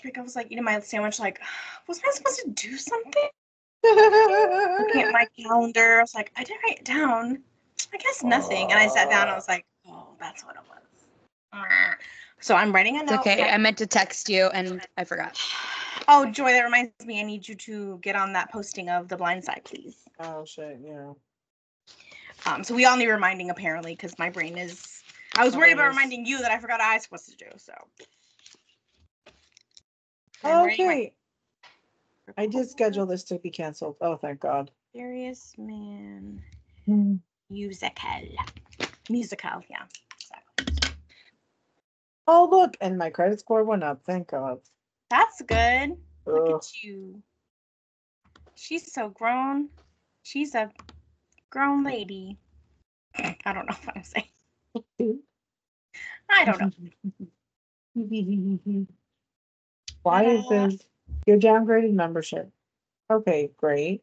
week I was like eating my sandwich, like, was I supposed to do something? Looking at my calendar, I was like, I didn't write it down. I guess nothing. And I sat down and I was like, oh, that's what it was. So I'm writing a It's note. okay. I meant to text you and I forgot. Oh, Joy, that reminds me. I need you to get on that posting of The Blind Side, please. Oh, shit, yeah. So we all need reminding, apparently, because my brain is... I was worried about reminding you that I forgot I was supposed to do, so... Okay. I did schedule this to be canceled. Oh, thank God. Serious Man Musical, yeah. Exactly. Oh, look, and my credit score went up. Thank God. That's good. Ugh. Look at you. She's so grown. She's a grown lady. I don't know what I'm saying. I don't know. Why is this? Your downgraded membership. Okay, great.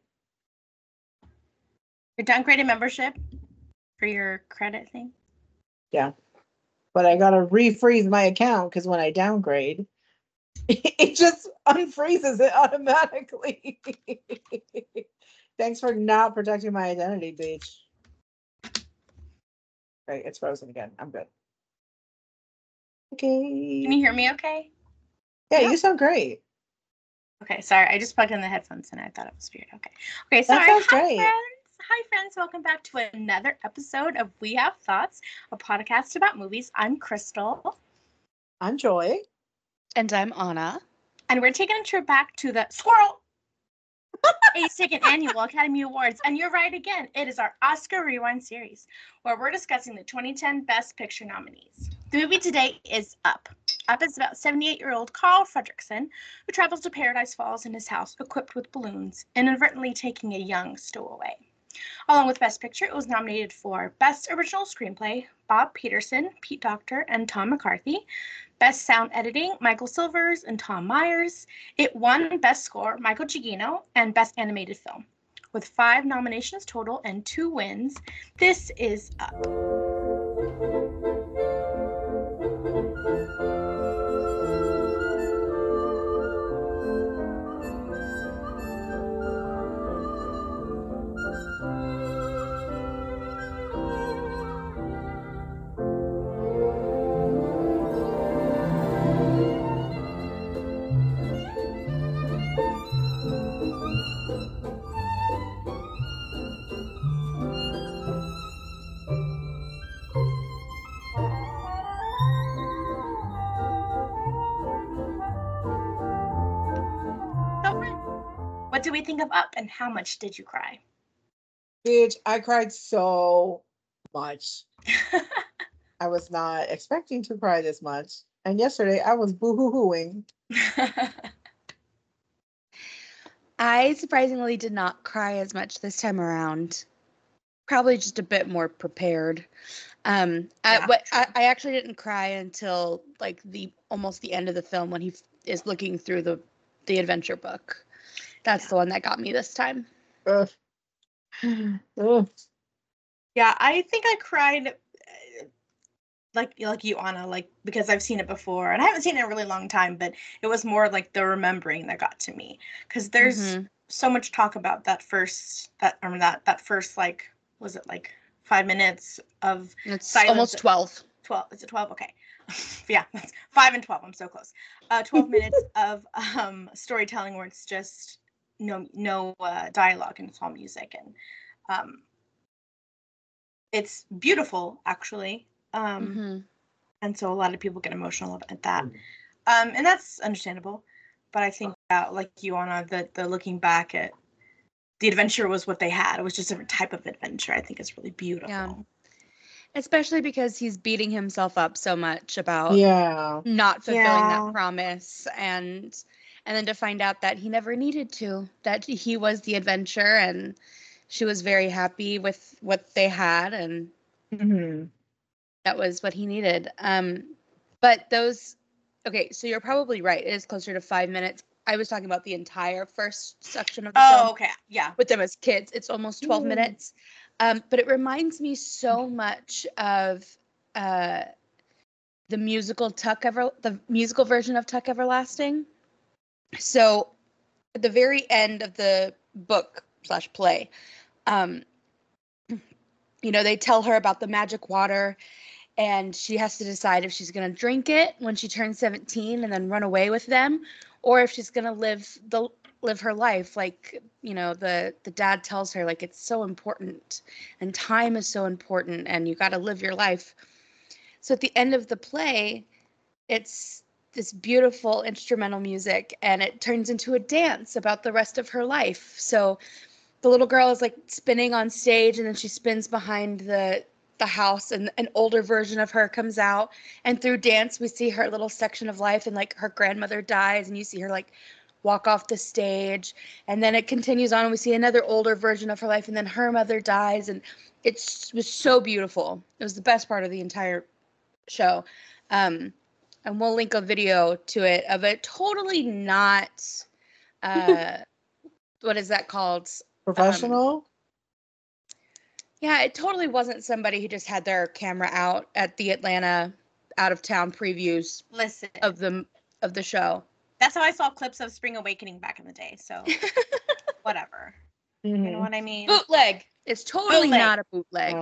Your downgraded membership for your credit thing? Yeah. But I gotta refreeze my account because when I downgrade, it just unfreezes it automatically. Thanks for not protecting my identity, bitch. Right, it's frozen again. I'm good. Okay. Can you hear me okay? Yeah, you sound great. Okay, sorry. I just plugged in the headphones and I thought it was weird. Okay, sorry. That sounds great. Hi, friends. Welcome back to another episode of We Have Thoughts, a podcast about movies. I'm Crystal. I'm Joy. And I'm Anna. And we're taking a trip back to the Squirrel 82nd Annual Academy Awards. And you're right again. It is our Oscar Rewind series, where we're discussing the 2010 Best Picture nominees. The movie today is Up. Up is about 78-year-old Carl Fredricksen, who travels to Paradise Falls in his house equipped with balloons, inadvertently taking a young stowaway. Along with Best Picture, it was nominated for Best Original Screenplay, Bob Peterson, Pete Docter, and Tom McCarthy. Best Sound Editing, Michael Silvers and Tom Myers. It won Best Score, Michael Giacchino, and Best Animated Film. With 5 nominations total and 2 wins, this is Up. What do we think of Up, and how much did you cry? Bitch, I cried so much. I was not expecting to cry this much. And yesterday I was boo-hoo-hooing. I surprisingly did not cry as much this time around. Probably just a bit more prepared. I actually didn't cry until like almost the end of the film when he is looking through the adventure book. That's the one that got me this time. Ugh. Ugh. Yeah, I think I cried like you, Anna, like because I've seen it before, and I haven't seen it in a really long time, but it was more like the remembering that got to me, because there's so much talk about that first like, was it like 5 minutes of it's silence? Almost 12. Is it 12? Okay. Yeah, that's 5 and 12. I'm so close. 12 minutes of storytelling where it's just no dialogue and it's all music, and it's beautiful actually. And so a lot of people get emotional at that, and that's understandable. But I think that, like you, Anna, the looking back at the adventure was what they had. It was just a different type of adventure. I think it's really beautiful. Yeah. Especially because he's beating himself up so much about not fulfilling that promise, and then to find out that he never needed to, that he was the adventure, and she was very happy with what they had, and that was what he needed. But so you're probably right. It is closer to 5 minutes. I was talking about the entire first section of the film. Oh, okay. Yeah. With them as kids. It's almost 12 minutes. But it reminds me so much of the musical version of Tuck Everlasting. So at the very end of the book/play, they tell her about the magic water, and she has to decide if she's going to drink it when she turns 17 and then run away with them, or if she's going to live her life. Like, the dad tells her, like, it's so important and time is so important and you got to live your life. So at the end of the play, it's this beautiful instrumental music, and it turns into a dance about the rest of her life. So the little girl is like spinning on stage, and then she spins behind the house, and an older version of her comes out, and through dance we see her little section of life, and like her grandmother dies and you see her like walk off the stage, and then it continues on and we see another older version of her life, and then her mother dies, and it was so beautiful. It was the best part of the entire show. And we'll link a video to it of it totally not what is that called? Professional? Yeah, it totally wasn't somebody who just had their camera out at the Atlanta out of town previews of the show. That's how I saw clips of Spring Awakening back in the day, so whatever. Mm-hmm. You know what I mean? Bootleg. It's totally not a bootleg.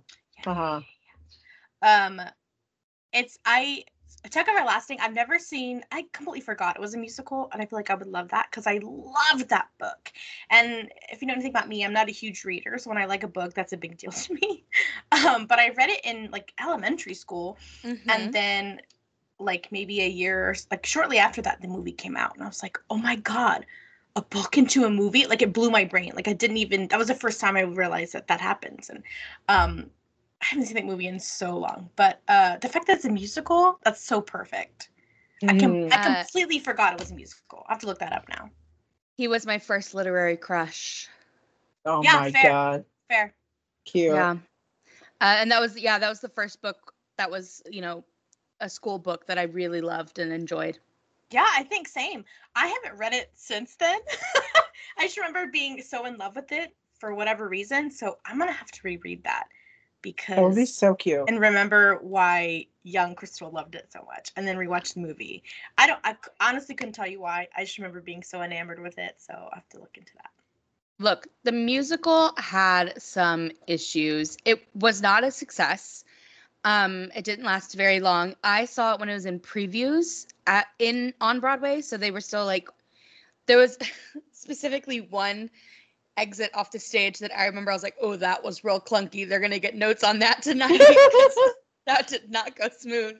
Attack Everlasting, I've never seen. I completely forgot it was a musical, and I feel like I would love that because I loved that book. And if you know anything about me, I'm not a huge reader, so when I like a book, that's a big deal to me. But I read it in like elementary school, and then like maybe a year, like shortly after that, the movie came out, and I was like, oh my god, a book into a movie! Like it blew my brain. Like that was the first time I realized that happens, and I haven't seen that movie in so long, but the fact that it's a musical, that's so perfect. I completely forgot it was a musical. I have to look that up now. He was my first literary crush. Oh yeah, my god. Fair. Cute. Yeah. And that was the first book that was, a school book that I really loved and enjoyed. Yeah, I think same. I haven't read it since then. I just remember being so in love with it for whatever reason, so I'm going to have to reread that. Because that would be so cute. And remember why young Crystal loved it so much, and then rewatch the movie. I honestly couldn't tell you why. I just remember being so enamored with it, so I have to look into that. Look, the musical had some issues. It was not a success. It didn't last very long. I saw it when it was in previews on Broadway, so they were still like, there was specifically one exit off the stage that I remember I was like, oh, that was real clunky. They're going to get notes on that tonight. That did not go smooth.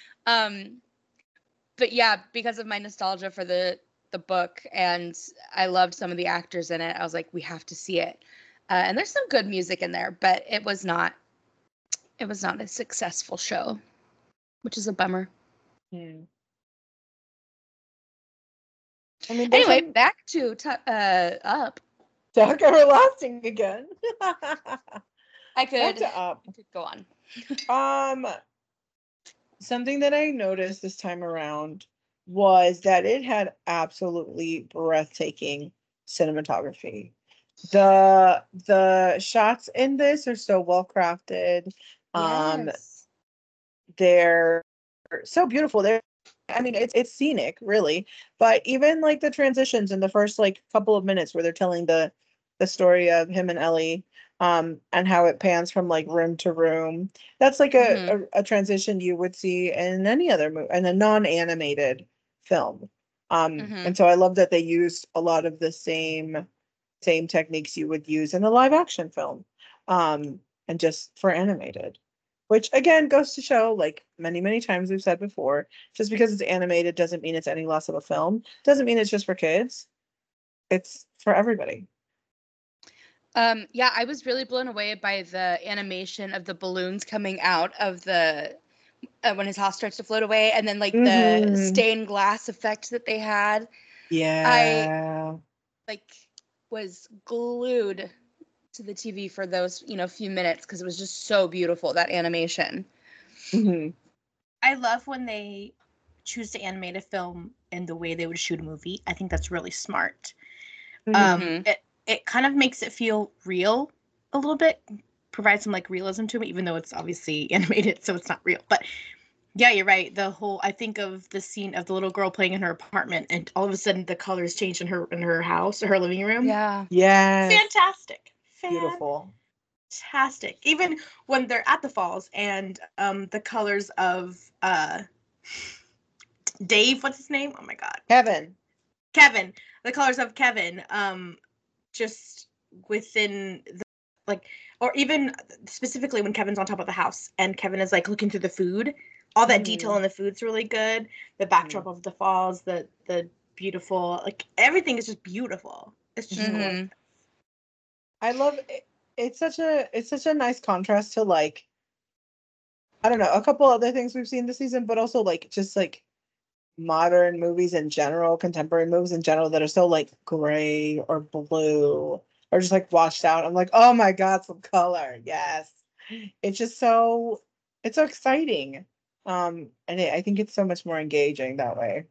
But yeah, because of my nostalgia for the book, and I loved some of the actors in it, I was like, we have to see it. And there's some good music in there, but it was not a successful show, which is a bummer. I mean, anyway, back to Up. Attack Everlasting again. I could go on. Something that I noticed this time around was that it had absolutely breathtaking cinematography. The shots in this are so well crafted. Yes. They're so beautiful. It's scenic, really. But even like the transitions in the first like couple of minutes where they're telling the story of him and Ellie, and how it pans from like room to room. That's like a transition you would see in any other movie, in a non-animated film. And so I love that they used a lot of the same techniques you would use in a live action film, and just for animated. Which again goes to show, like many, many times we've said before, just because it's animated doesn't mean it's any less of a film. Doesn't mean it's just for kids. It's for everybody. Yeah, I was really blown away by the animation of the balloons coming out of the when his house starts to float away, and then like the stained glass effect that they had. Yeah. I was glued to the TV for those, few minutes, because it was just so beautiful, that animation. I love when they choose to animate a film in the way they would shoot a movie. I think that's really smart. It kind of makes it feel real a little bit, provides some like realism to it, even though it's obviously animated, so it's not real. But Yeah, you're right. I think of the scene of the little girl playing in her apartment, and all of a sudden the colors change in her house or her living room. Yeah. Yes. Fantastic. Beautiful. Fantastic. Even when they're at the falls and the colors of Dave, what's his name? Oh my God. Kevin. The colors of Kevin, just within the, like, or even specifically when Kevin's on top of the house and Kevin is like looking through the food, all that detail in the food's really good. The backdrop of the falls, the beautiful, like everything is just beautiful. It's just gorgeous. I love it. It's such a nice contrast to, like, I don't know, a couple other things we've seen this season, but also like just like modern movies in general, contemporary movies in general that are so like gray or blue or just like washed out. I'm like, oh my God, some color. Yes. It's just so exciting. And I think it's so much more engaging that way.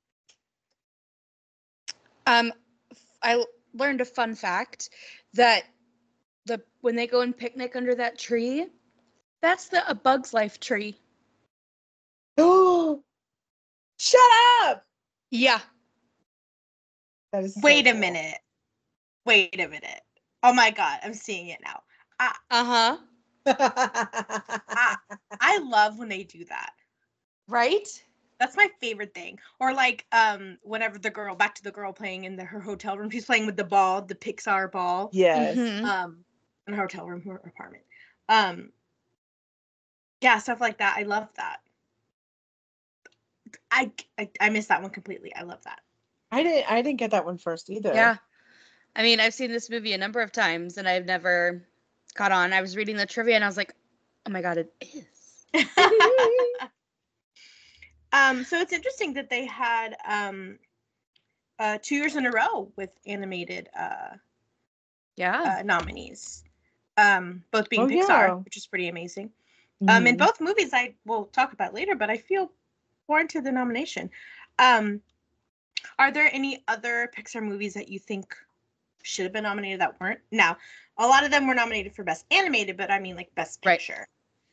I learned a fun fact that when they go and picnic under that tree, that's A Bug's Life tree. Oh, shut up! Yeah. That is Wait a minute. Oh my God, I'm seeing it now. I love when they do that. Right? That's my favorite thing. Or like whenever back to the girl playing in her hotel room, she's playing with the ball, the Pixar ball. Yes. In her hotel room, her apartment. Yeah, stuff like that. I love that. I missed that one completely. I love that. I didn't get that one first either. Yeah. I mean, I've seen this movie a number of times and I've never caught on. I was reading the trivia and I was like, oh my God, it is. So it's interesting that they had 2 years in a row with animated nominees. Both being Pixar, which is pretty amazing. In both movies I will talk about later, but I feel warranted the nomination. Are there any other Pixar movies that you think should have been nominated that weren't? Now, a lot of them were nominated for Best Animated, but I mean like Best Picture.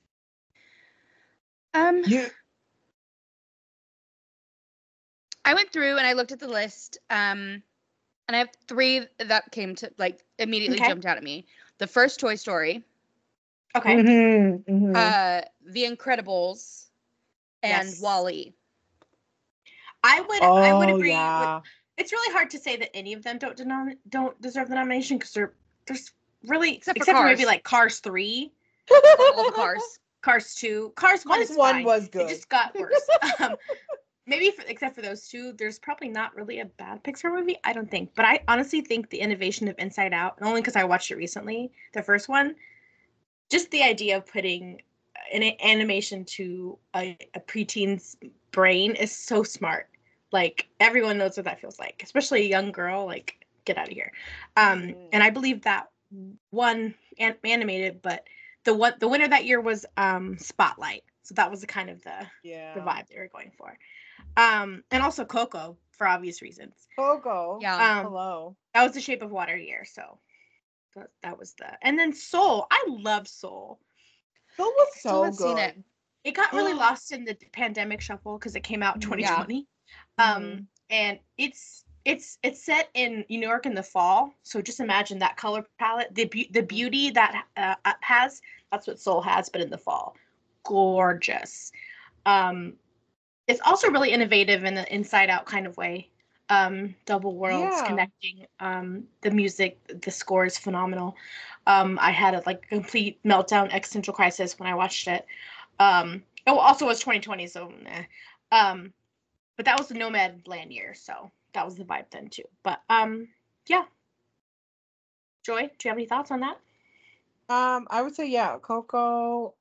I went through and I looked at the list, and I have 3 that came to immediately jumped out at me. The first Toy Story. Okay. The Incredibles and WALL-E. I would agree. Yeah. It's really hard to say that any of them don't deserve the nomination because there's really except for maybe like Cars 3. All the Cars. Cars 2. Cars 1 is fine. Was good. It just got worse. Maybe except for those 2, there's probably not really a bad Pixar movie, I don't think. But I honestly think the innovation of Inside Out, and only because I watched it recently, the first one, just the idea of putting an animation to a preteen's brain is so smart. Like, everyone knows what that feels like, especially a young girl. Like, get out of here. And I believe that won animated, but the winner that year was Spotlight. So that was the kind of the vibe they were going for. And also Coco, for obvious reasons. Coco. Yeah. Hello. That was the Shape of Water year, so that was and then Soul. I love Soul. Soul was so good. It got really lost in the pandemic shuffle because it came out in 2020. And it's set in New York in the fall, so just imagine that color palette, the beauty that has. That's what Soul has, but in the fall. Gorgeous. It's also really innovative in the Inside Out kind of way. Double worlds connecting. The music, the score is phenomenal. I had a complete meltdown, existential crisis when I watched it. It also was 2020, so but that was the Nomad Land year, so that was the vibe then too. But yeah. Joy, do you have any thoughts on that? I would say Coco.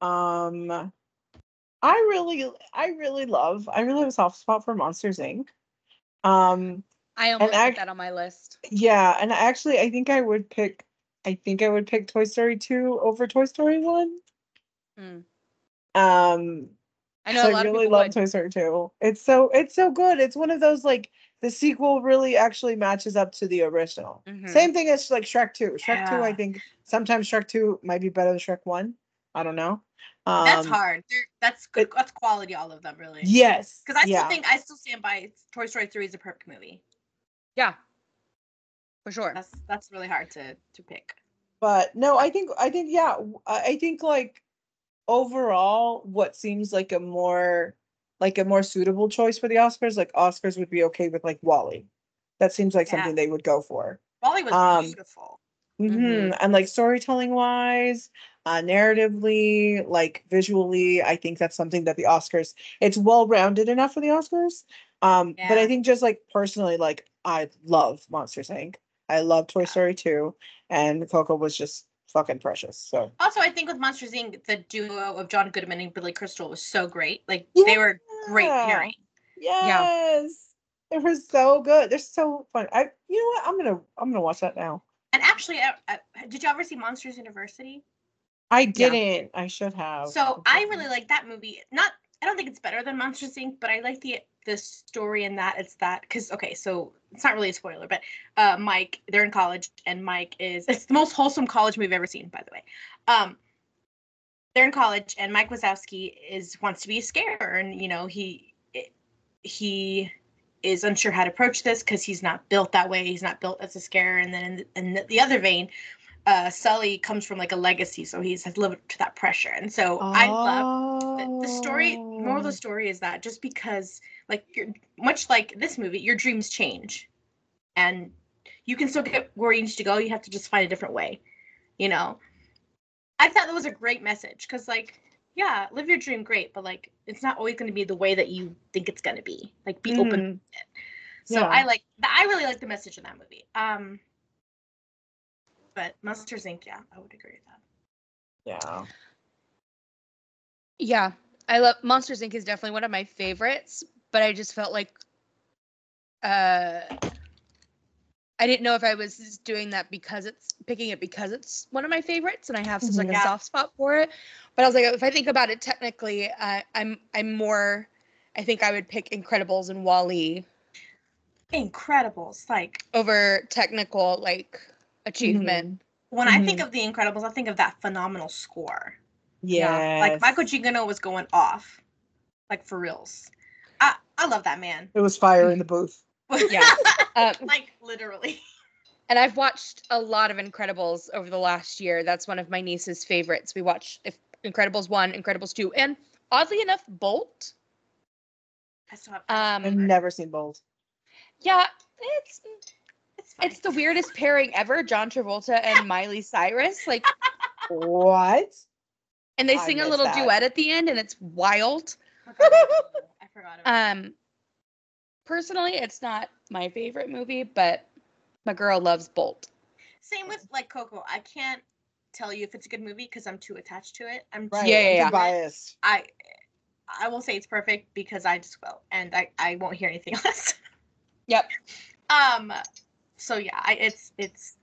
I really have a soft spot for Monsters, Inc. I almost put that on my list. Yeah, and actually I think I would pick Toy Story 2 over Toy Story 1. I know a lot of people love Toy Story 2. It's so good. It's one of those the sequel really actually matches up to the original. Same thing as Shrek 2. Shrek 2, I think sometimes Shrek 2 might be better than Shrek 1. I don't know. That's hard. That's good. That's quality, all of them, really. Yes. Because I still stand by Toy Story 3 is a perfect movie. Yeah. For sure. That's really hard to pick. But no, I think yeah, I think like overall what seems like a more suitable choice for the Oscars, like Oscars would be okay with like WALL-E. That seems like something they would go for. WALL-E was beautiful. And like storytelling wise, narratively, like visually, I think that's something that the Oscars, it's well rounded enough for the Oscars. But I think just like personally, like I love Monsters Inc. I love Toy Story 2, and Coco was just fucking precious. So also, I think with Monsters Inc., the duo of John Goodman and Billy Crystal was so great. Like they were great pairing. Yes, they were so good. They're so fun. You know what? I'm gonna watch that now. And actually, did you ever see Monsters University? I didn't. I should have. So I really like that movie. I don't think it's better than Monsters Inc., but I like the story in that. It's that because so it's not really a spoiler, but Mike, they're in college, and Mike it's the most wholesome college movie I've ever seen, by the way. They're in college, and Mike Wazowski wants to be a scarer, and he is unsure how to approach this because he's not built that way. He's not built as a scarer. And then in the other vein, Sully comes from like a legacy, so he has lived up to that pressure. And so I love the story. More of the story is that just because, like, you're much like this movie, your dreams change, and you can still get where you need to go. You have to just find a different way. I thought that was a great message because, like, yeah, live your dream, great, but like, it's not always going to be the way that you think it's going to be. Like, be open to it. So I really like the message in that movie. But Monsters Inc., yeah, I would agree with that. Yeah, I love Monsters Inc. is definitely one of my favorites, but I just felt like I didn't know if I was doing that because it's one of my favorites, and I have such like a soft spot for it. But I was like, if I think about it technically, I'm more. I think I would pick Incredibles and WALL-E. Incredibles, like over technical like achievement. When I think of The Incredibles, I think of that phenomenal score. Yeah, like Michael Giacchino was going off, like for reals. I love that man. It was fire in the booth. Yeah, like literally. And I've watched a lot of Incredibles over the last year. That's one of my niece's favorites. We watched Incredibles 1, Incredibles 2, and oddly enough, Bolt. I still have. I've never seen Bolt. Yeah, it's the weirdest pairing ever. John Travolta and Miley Cyrus. Like what? And they sing a little duet at the end, and it's wild. I forgot about it. Personally, it's not my favorite movie, but my girl loves Bolt. Same with like Coco. I can't tell you if it's a good movie because I'm too attached to it. I'm too biased. I will say it's perfect because I just will, and I won't hear anything else. Yep. So yeah, it's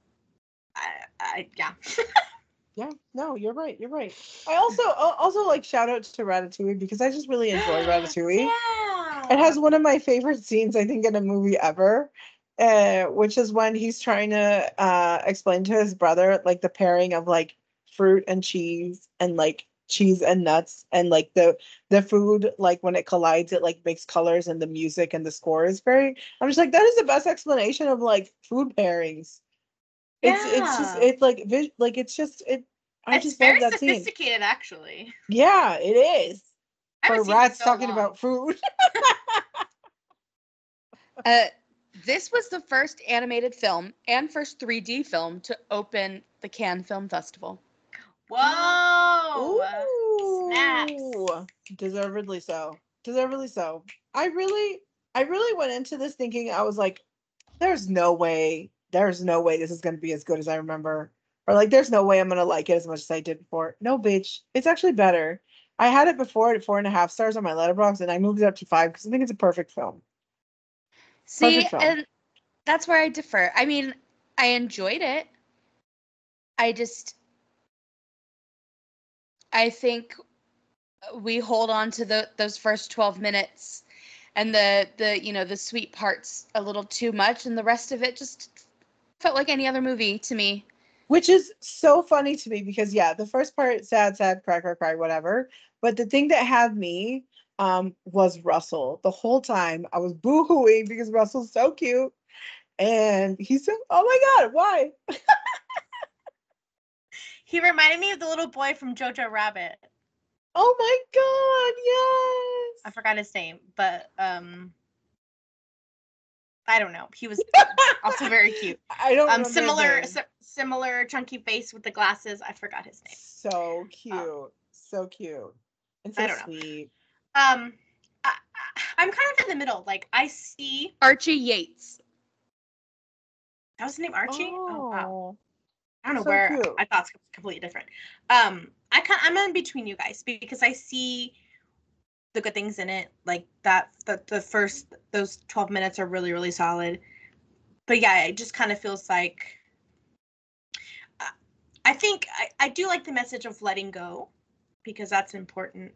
yeah. Yeah, no, you're right. I also like shout out to Ratatouille because I just really enjoy Ratatouille. Yeah. It has one of my favorite scenes I think in a movie ever, which is when he's trying to explain to his brother like the pairing of like fruit and cheese and like cheese and nuts and like the food, like when it collides it like makes colors, and the music and the score is very, I'm just like, that is the best explanation of like food pairings. It's very love that sophisticated scene. Actually. Yeah, it is. For rats talking about food. This was the first animated film and first 3D film to open the Cannes Film Festival. Whoa! Ooh, snaps. Deservedly so. I really went into this thinking, I was like, there's no way this is going to be as good as I remember. Or like, there's no way I'm going to like it as much as I did before. No, bitch. It's actually better. I had it before at 4.5 stars on my Letterboxd, and I moved it up to 5 because I think it's a perfect film. See, and that's where I differ. I mean, I enjoyed it. I think we hold on to those first 12 minutes and the sweet parts a little too much, and the rest of it just felt like any other movie to me. Which is so funny to me because the first part, sad, cry, whatever. But the thing that had me was Russell. The whole time I was boo-hooing because Russell's so cute. And he's so, oh my God, why? He reminded me of the little boy from Jojo Rabbit. Oh my God, yes. I forgot his name, but I don't know. He was also very cute. I don't remember similar chunky face with the glasses. I forgot his name. So cute. So cute. And so sweet. I'm kind of in the middle. Like, I see Archie Yates. That was his name, Archie? Oh wow. I don't know where. Cute. I thought it was completely different. I'm in between you guys because I see the good things in it, like that. The first those 12 minutes are really, really solid. But yeah, it just kind of feels like. I think I do like the message of letting go, because that's important.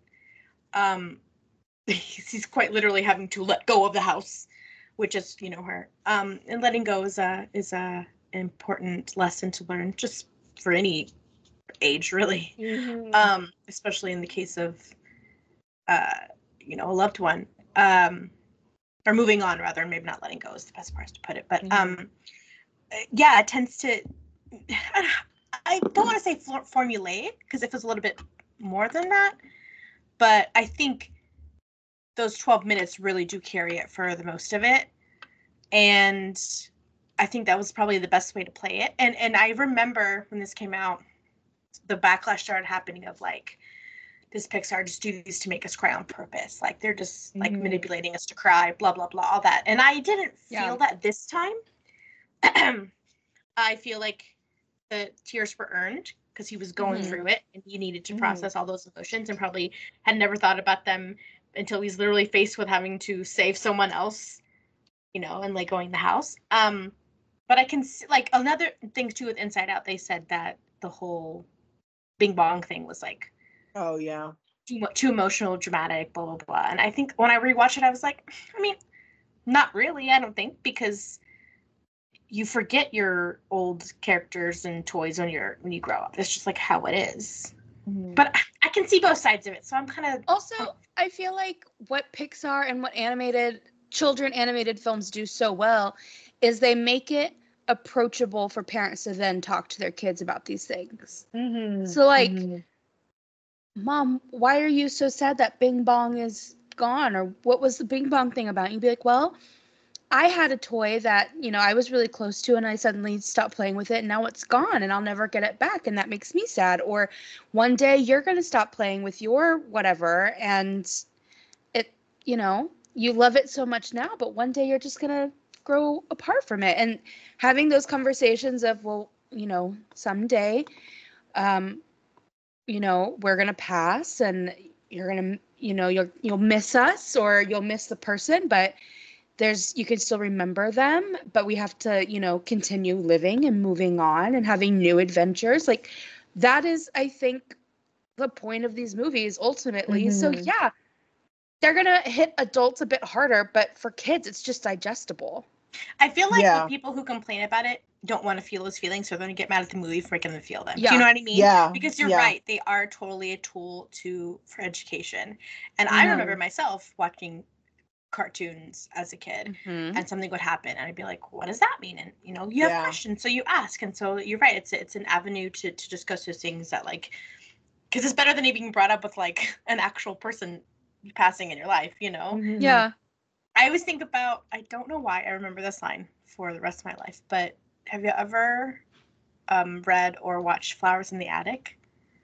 He's quite literally having to let go of the house, which is her. And letting go is a important lesson to learn, just for any age, really. Mm-hmm. Especially in the case of a loved one, or moving on, rather. Maybe not letting go is the best part to put it, but it tends to, I don't want to say formulaic, because it feels a little bit more than that, but I think those 12 minutes really do carry it for the most of it. And I think that was probably the best way to play it. And I remember when this came out, the backlash started happening of like, this Pixar just do these to make us cry on purpose. Like, they're just like manipulating us to cry, blah, blah, blah, all that. And I didn't feel that this time. I feel like the tears were earned because he was going through it and he needed to process all those emotions, and probably had never thought about them until he's literally faced with having to save someone else, and like going the house. But I can see, like, another thing too with Inside Out, they said that the whole Bing Bong thing was like, oh yeah, too emotional, dramatic, blah blah blah. And I think when I rewatched it, I was like, I mean, not really, I don't think, because you forget your old characters and toys when you grow up. It's just like how it is. But I can see both sides of it, so I'm kind of also. I feel like what Pixar and what children animated films do so well is they make it approachable for parents to then talk to their kids about these things. So like, Mom, why are you so sad that Bing Bong is gone? Or what was the Bing Bong thing about? And you'd be like, well, I had a toy that, I was really close to, and I suddenly stopped playing with it, and now it's gone, and I'll never get it back, and that makes me sad. Or one day you're going to stop playing with your whatever, and it, you love it so much now, but one day you're just going to grow apart from it. And having those conversations of, well, someday, we're going to pass, and you're going to, you'll miss us, or you'll miss the person, but you can still remember them, but we have to, continue living and moving on and having new adventures. Like, that is, I think, the point of these movies ultimately. So yeah, they're going to hit adults a bit harder, but for kids, it's just digestible. I feel like the people who complain about it don't want to feel those feelings, so they're going to get mad at the movie for making them feel them. Yeah. Do you know what I mean? Yeah. Because you're right. They are totally a tool for education. And I remember myself watching cartoons as a kid, and something would happen, and I'd be like, what does that mean? And you have questions, so you ask. And so you're right, it's an avenue to discuss those things that, like, because it's better than being brought up with like an actual person passing in your life, Yeah. I always think about, I don't know why I remember this line for the rest of my life, but have you ever read or watched Flowers in the Attic?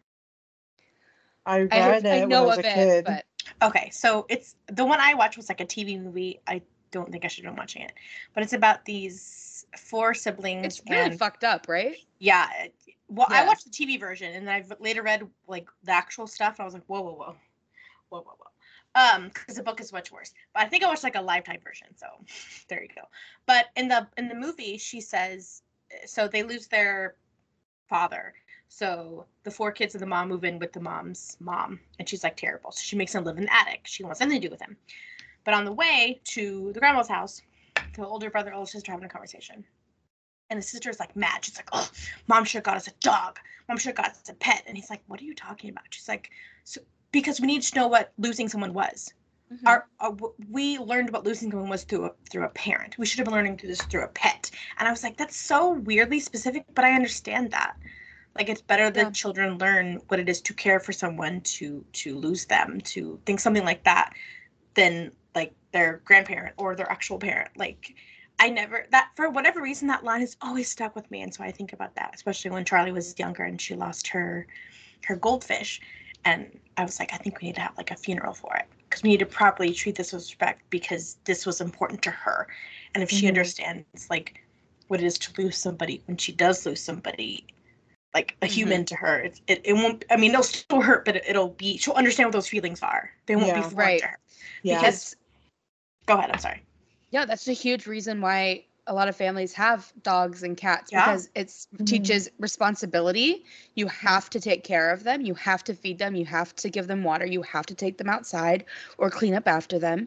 I read it when I was a kid. But okay, so it's the one I watched was like a TV movie. I don't think I should have been watching it, but it's about these 4 siblings. It's really fucked up, right? Yeah. Well, I watched the TV version, and then I've later read like the actual stuff, and I was like, whoa. Because the book is much worse. But I think I watched like a Lifetime version, so there you go. But in the movie, she says, so they lose their father. So the 4 kids of the mom move in with the mom's mom, and she's like terrible. So she makes them live in the attic. She wants nothing to do with him. But on the way to the grandma's house, the older brother, older sister having a conversation. And his sister's like mad. She's like, oh, mom should have got us a dog. Mom should have got us a pet. And he's like, what are you talking about? She's like, so because we need to know what losing someone was. We learned what losing someone was through a parent. We should have been learning this through a pet. And I was like, that's so weirdly specific, but I understand that. Like, it's better that children learn what it is to care for someone, to lose them, to think something like that, than like their grandparent or their actual parent. Like, for whatever reason, that line has always stuck with me. And so I think about that, especially when Charlie was younger and she lost her goldfish. And I was like, I think we need to have like a funeral for it, because we need to properly treat this with respect, because this was important to her. And if she understands like what it is to lose somebody, when she does lose somebody, like a human to her, it won't, I mean, it'll still hurt, but she'll understand what those feelings are. They won't be foreign to her. Yeah. Because, go ahead, I'm sorry. Yeah, that's a huge reason why a lot of families have dogs and cats, because it teaches responsibility. You have to take care of them. You have to feed them. You have to give them water. You have to take them outside or clean up after them.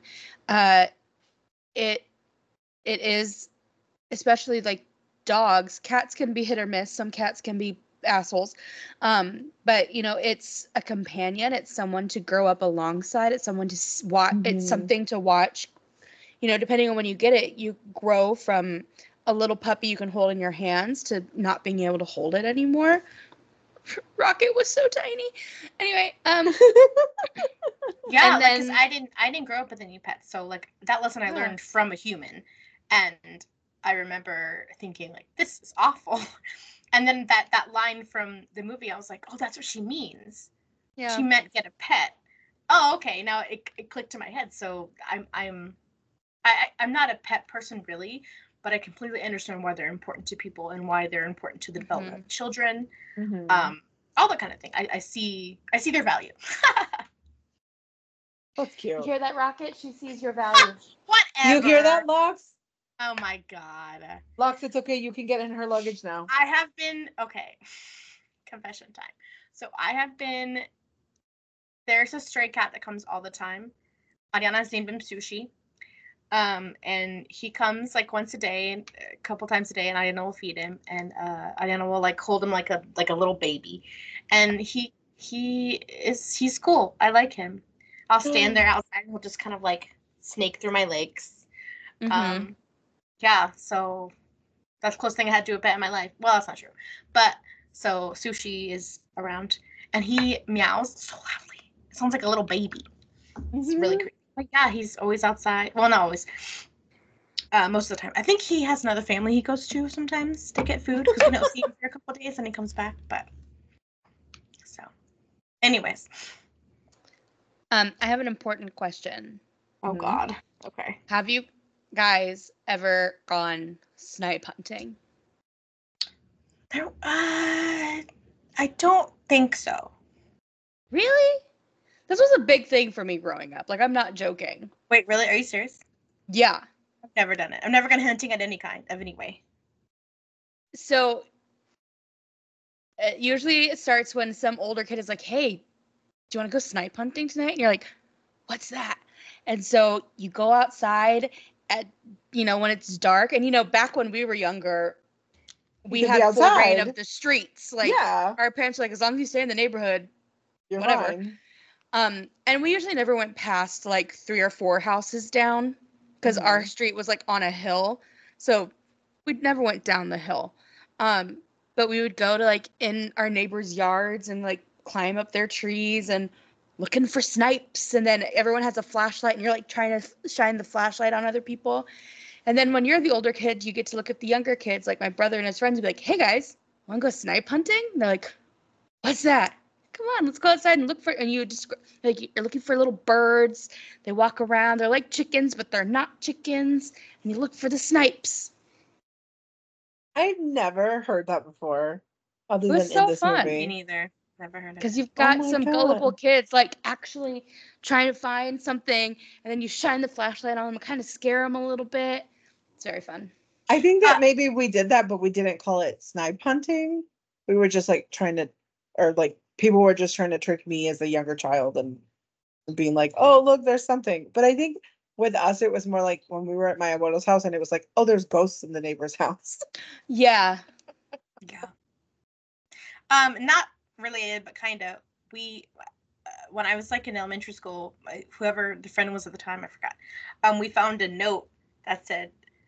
It is, especially like dogs. Cats can be hit or miss. Some cats can be assholes. But you know, it's a companion. It's someone to grow up alongside. It's someone to watch. It's something to watch. You know, depending on when you get it, you grow from a little puppy you can hold in your hands to not being able to hold it anymore. Rocket was so tiny. Anyway, yeah, because I didn't grow up with any pets, so like that lesson I learned from a human, and I remember thinking like, this is awful. And then that line from the movie, I was like, oh, that's what she means. Yeah, she meant get a pet. Oh, okay, now it clicked in my head. So I'm not a pet person really, but I completely understand why they're important to people and why they're important to the development of children. All that kind of thing. I see their value. That's cute. You hear that, Rocket? She sees your value. Whatever. You hear that, Lox? Oh my God. Lox, it's okay. You can get in her luggage now. I have been, okay. Confession time. So there's a stray cat that comes all the time. Ariana's named him Sushi. And he comes like once a day and a couple times a day, and Ariana will feed him, and Ariana will like hold him like a little baby, and he's cool. I like him. I'll stand there outside and he'll just kind of like snake through my legs. Yeah, so that's the closest thing I had to a pet in my life. Well, that's not true, but so Sushi is around, and he meows so loudly. It sounds like a little baby. It's really creepy. But yeah, he's always outside. Well, not always. Most of the time. I think he has another family he goes to sometimes to get food, because we don't see him for a couple of days and he comes back. But so, anyways. I have an important question. Oh God. Okay. Have you guys ever gone snipe hunting? I don't think so. Really? This was a big thing for me growing up. Like, I'm not joking. Wait, really? Are you serious? Yeah. I've never done it. I've never gone hunting at any kind of any way. So, usually it starts when some older kid is like, hey, do you want to go snipe hunting tonight? And you're like, what's that? And so you go outside at, when it's dark. And, back when we were younger, we had full reign of the streets. Like, our parents were like, as long as you stay in the neighborhood, you're whatever. Fine. And we usually never went past like 3 or 4 houses down, because our street was like on a hill. So we never went down the hill. But we would go to like in our neighbors' yards and like climb up their trees and looking for snipes. And then everyone has a flashlight and you're like trying to shine the flashlight on other people. And then when you're the older kid, you get to look at the younger kids, like my brother and his friends, and be like, hey guys, want to go snipe hunting? And they're like, what's that? Come on, let's go outside and look for, and you just like, you're looking for little birds. They walk around. They're like chickens, but they're not chickens. And you look for the snipes. I've never heard that before. Other it was than in this fun. Me neither. Never heard of it. Because you've got some gullible kids like actually trying to find something, and then you shine the flashlight on them and kind of scare them a little bit. It's very fun. I think that maybe we did that, but we didn't call it snipe hunting. We were just like trying to, or like people were just trying to trick me as a younger child and being like, oh, look, there's something. But I think with us, it was more like when we were at my abuelo's house, and it was like, oh, there's ghosts in the neighbor's house. Yeah. Yeah. Not related, but kind of. We, when I was like in elementary school, whoever the friend was at the time, I forgot. We found a note that said,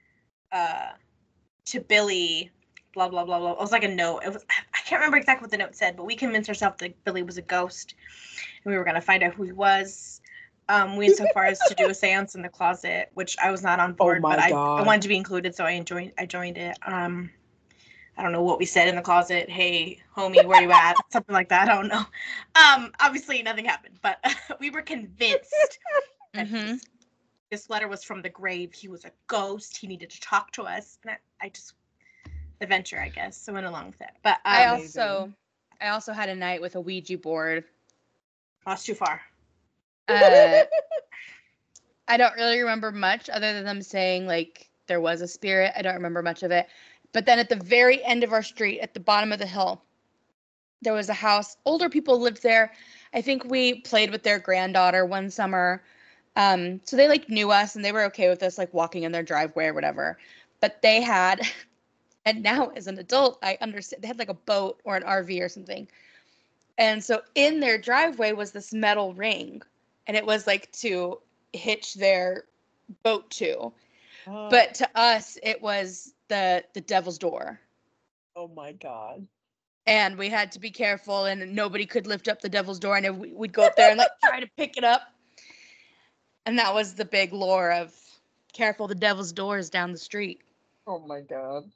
to Billy, blah blah blah blah. It was like a note. It was, I can't remember exactly what the note said, but we convinced ourselves that Billy was a ghost, and we were gonna find out who he was. We went so far as to do a seance in the closet, which I was not on board, but I wanted to be included, so I joined it. I don't know what we said in the closet. Hey, homie, where you at? Something like that. I don't know. Obviously nothing happened, but we were convinced that this letter was from the grave. He was a ghost. He needed to talk to us. And I just, adventure, I guess. So I went along with it. But I also had a night with a Ouija board. That's too far. I don't really remember much other than them saying like there was a spirit. I don't remember much of it. But then at the very end of our street, at the bottom of the hill, there was a house. Older people lived there. I think we played with their granddaughter one summer. So they like knew us and they were okay with us like walking in their driveway or whatever. But they had, and now as an adult, I understand, they had like a boat or an RV or something. And so in their driveway was this metal ring. And it was like to hitch their boat to. Oh. But to us, it was the devil's door. Oh my God. And we had to be careful and nobody could lift up the devil's door. And we'd go up there and like try to pick it up. And that was the big lore of careful, the devil's door is down the street. Oh my God.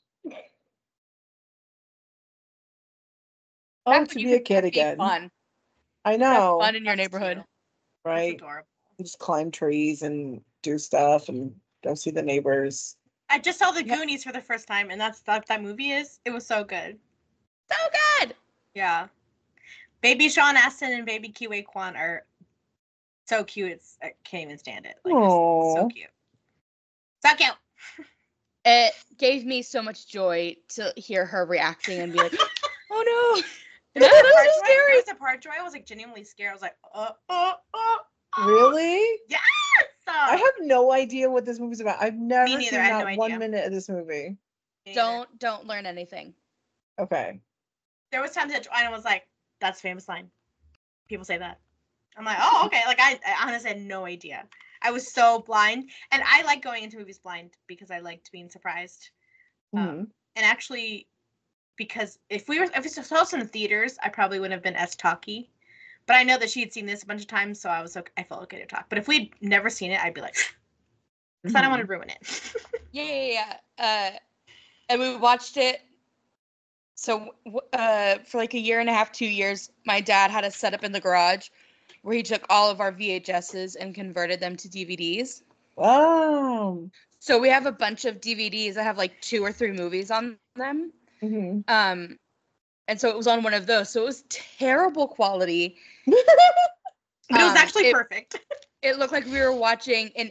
Oh, to be a kid again. Fun. I know. Fun in your neighborhood. Cute. Right. Just climb trees and do stuff and go see the neighbors. I just saw the Goonies for the first time, and that's what that movie is. It was so good. So good! Yeah. Baby Sean Astin and baby Kiwi Kwan are so cute. I can't even stand it. Like, it's so cute. So cute! It gave me so much joy to hear her reacting and be like, oh no! That's so scary. There was a part where I was like genuinely scared. I was like, Really? Yes! I have no idea what this movie's about. I've never seen not 1 minute of this movie. Don't learn anything. Okay. There was times that Joanna was like, that's a famous line. People say that. I'm like, oh, okay. Like, I honestly had no idea. I was so blind. And I like going into movies blind because I liked being surprised. And actually, because if we saw this in the theaters, I probably wouldn't have been as talky. But I know that she had seen this a bunch of times, so I felt okay to talk. But if we'd never seen it, I'd be like, because I don't want to ruin it. Yeah. And we watched it. So for like a year and a half, 2 years, my dad had a setup in the garage where he took all of our VHSs and converted them to DVDs. Wow. So we have a bunch of DVDs that have like 2 or 3 movies on them. Mm-hmm. And so it was on one of those. So it was terrible quality. But it was actually perfect. It looked like we were watching an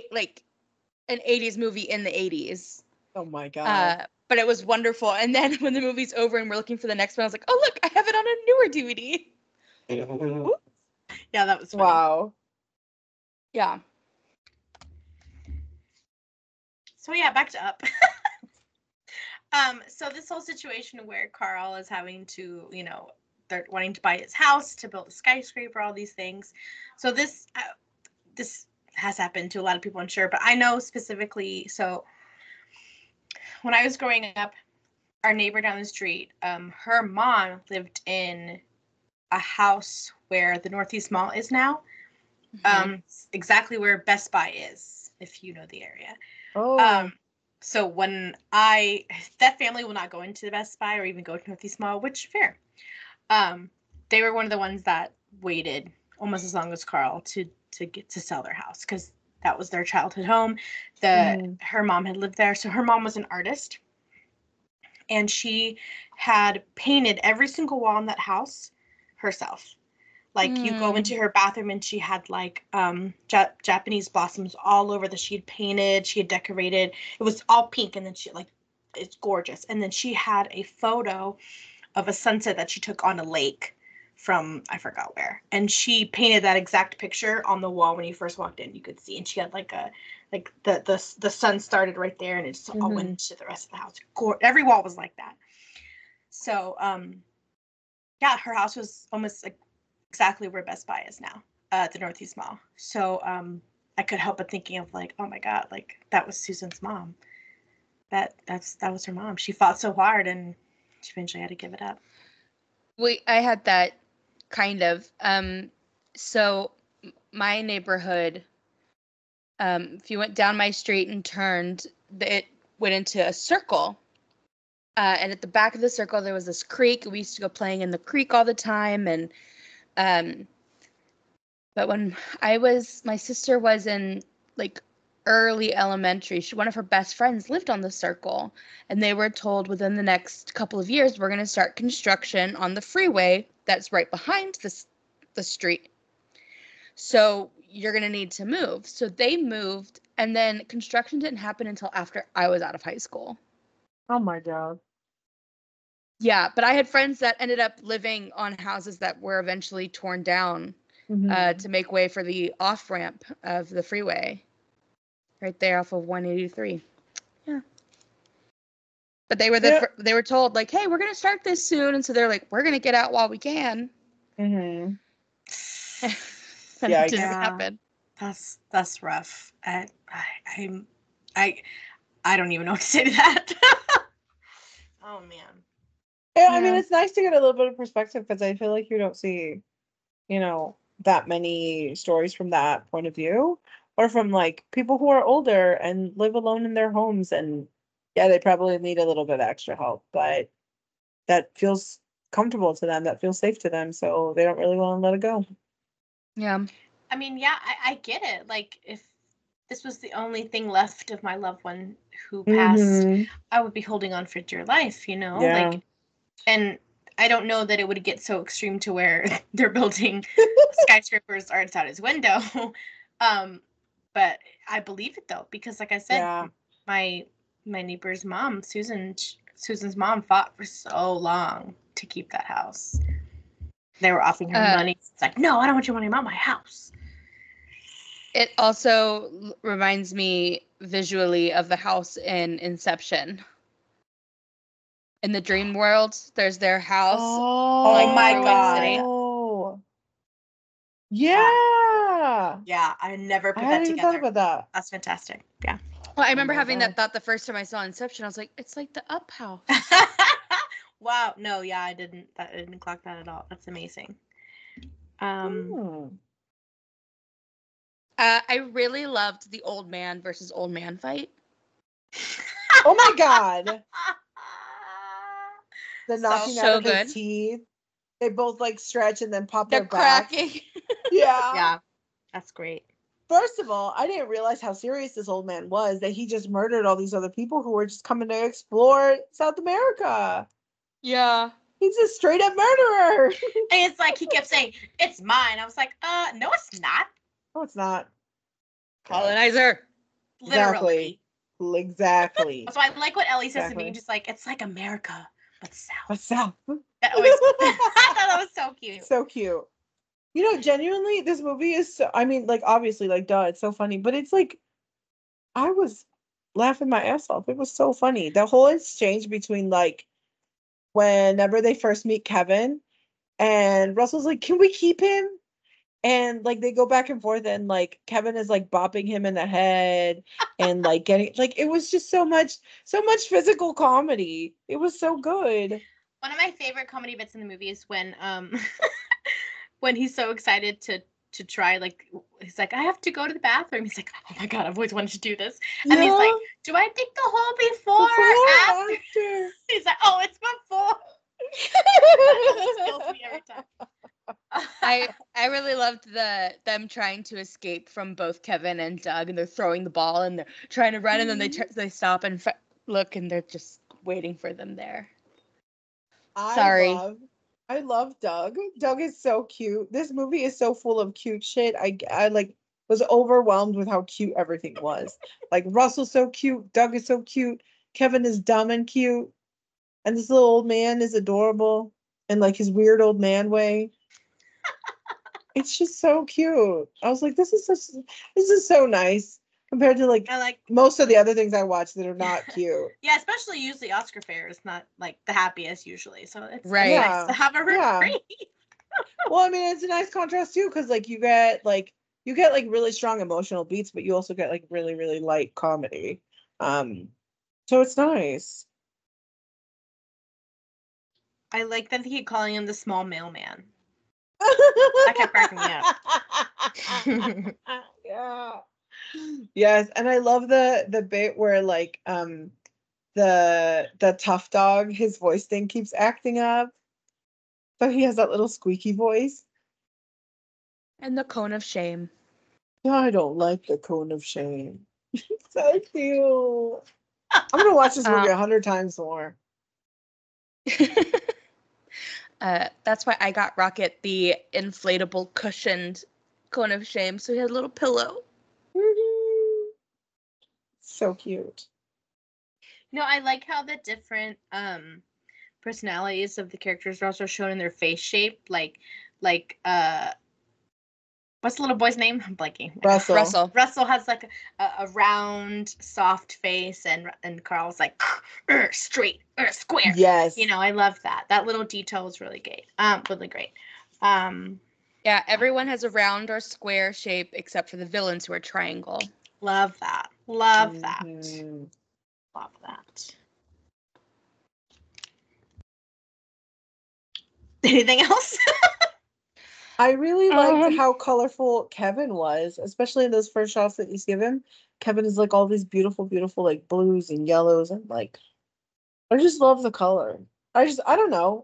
80s movie in the 80s. Oh my God. But it was wonderful. And then when the movie's over and we're looking for the next one, I was like, oh, look, I have it on a newer DVD. Yeah, that was funny. Wow. Yeah. So yeah, back to Up. So this whole situation where Carl is having to, they're wanting to buy his house to build a skyscraper, all these things. So this has happened to a lot of people, I'm sure, but I know specifically. So when I was growing up, our neighbor down the street, her mom lived in a house where the Northeast Mall is now. Exactly where Best Buy is, if you know the area. Oh. So when that family will not go into the Best Buy or even go to Northeast Mall, which fair. They were one of the ones that waited almost as long as Carl to get to sell their house because that was their childhood home. Her mom had lived there. So her mom was an artist and she had painted every single wall in that house herself. Like you go into her bathroom and she had like Japanese blossoms all over she had painted, she had decorated. It was all pink and then it's gorgeous. And then she had a photo of a sunset that she took on a lake from I forgot where, and she painted that exact picture on the wall when you first walked in. You could see, and she had like the sun started right there, and it just all went to the rest of the house. Every wall was like that. So yeah, her house was almost like exactly where Best Buy is now, the Northeast Mall. So I could help but thinking of like, oh my God, like that was Susan's mom. That was her mom. She fought so hard, and she eventually had to give it up. I had that kind of. So my neighborhood, if you went down my street and turned, it went into a circle. And at the back of the circle, there was this creek. We used to go playing in the creek all the time. And but when my sister was in like early elementary, one of her best friends lived on the circle, and they were told within the next couple of years we're going to start construction on the freeway that's right behind the street. So you're going to need to move. So they moved, and then construction didn't happen until after I was out of high school. Oh my God. Yeah, but I had friends that ended up living on houses that were eventually torn down to make way for the off-ramp of the freeway. Right there off of 183. Yeah. But they were told like, hey, we're going to start this soon. And so they're like, we're going to get out while we can. Mm-hmm. And it didn't happen. That's rough. I don't even know what to say to that. Oh man. Yeah, I mean, it's nice to get a little bit of perspective because I feel like you don't see, that many stories from that point of view, or from like people who are older and live alone in their homes, and yeah, they probably need a little bit of extra help, but that feels comfortable to them, that feels safe to them, so they don't really want to let it go. Yeah. I mean, yeah, I get it. Like, if this was the only thing left of my loved one who passed, I would be holding on for dear life, Yeah. Like, and I don't know that it would get so extreme to where they're building skyscrapers are outside his window. But I believe it though, because like I said, my neighbor's mom, Susan's mom fought for so long to keep that house. They were offering her money. It's like, no, I don't want your money about my house. It also reminds me visually of the house in Inception. In the dream world, there's their house. Oh my God. Oh. Yeah. Yeah, I never put that together. I hadn't even thought about that. That's fantastic. Yeah. Well, I remember having that thought the first time I saw Inception. I was like, it's like the Up house. Wow. No, yeah, I didn't clock that at all. That's amazing. I really loved the old man versus old man fight. Oh my God. The knocking out of his teeth. They both like stretch and then pop their cracking. Back. Yeah. Yeah. That's great. First of all, I didn't realize how serious this old man was, that he just murdered all these other people who were just coming to explore South America. Yeah. He's a straight up murderer. And it's like he kept saying, it's mine. I was like, no, it's not. No, it's not. Colonizer. Literally. Exactly. So I like what Ellie says to me, just like, it's like America, but South. But South. I thought that was so cute. So cute. Genuinely, this movie is so, I mean, like, obviously, like, duh, it's so funny, but it's like, I was laughing my ass off. It was so funny. The whole exchange between, like, whenever they first meet Kevin, and Russell's like, can we keep him? And, like, they go back and forth, and, like, Kevin is, like, bopping him in the head, and, like, getting, like, it was just so much physical comedy. It was so good. One of my favorite comedy bits in the movie is when, when he's so excited to try, like, he's like, I have to go to the bathroom. He's like, oh my God, I've always wanted to do this. And he's like, do I dig the hole before or after? He's like, oh, it's before. That kills me every time. I really loved them trying to escape from both Kevin and Doug, and they're throwing the ball and they're trying to run, and then they stop and look, and they're just waiting for them there. I love Doug. Doug is so cute. This movie is so full of cute shit. I like was overwhelmed with how cute everything was. Like, Russell's so cute. Doug is so cute. Kevin is dumb and cute. And this little old man is adorable in, like, his weird old man way. It's just so cute. I was like, this is so nice compared to like most of the other things I watch that are not cute. Yeah, especially usually Oscar fare is not like the happiest usually, so it's nice to have a reprieve. Well, I mean, it's a nice contrast too, because like you get like really strong emotional beats, but you also get like really, really light comedy. So it's nice. I like that he kept calling him the small mailman. That kept cracking me up. Yeah. Yes, and I love the bit where like the tough dog, his voice thing keeps acting up. So he has that little squeaky voice. And the cone of shame. I don't like the cone of shame. So cute. I'm gonna watch this movie 100 times more. That's why I got Rocket the inflatable cushioned cone of shame, so he had a little pillow. So cute. No, I like how the different personalities of the characters are also shown in their face shape. Like what's the little boy's name? I'm blanking. Russell. Russell has like a round, soft face, and Carl's like straight or square. Yes. You know, I love that. That little detail is really great. Really great. Yeah, everyone has a round or square shape except for the villains who are triangle. Love that. Love that. Love that. Anything else? I really liked how colorful Kevin was, especially in those first shots that you give him. Kevin is like all these beautiful, beautiful like blues and yellows, and like I just love the color. I don't know.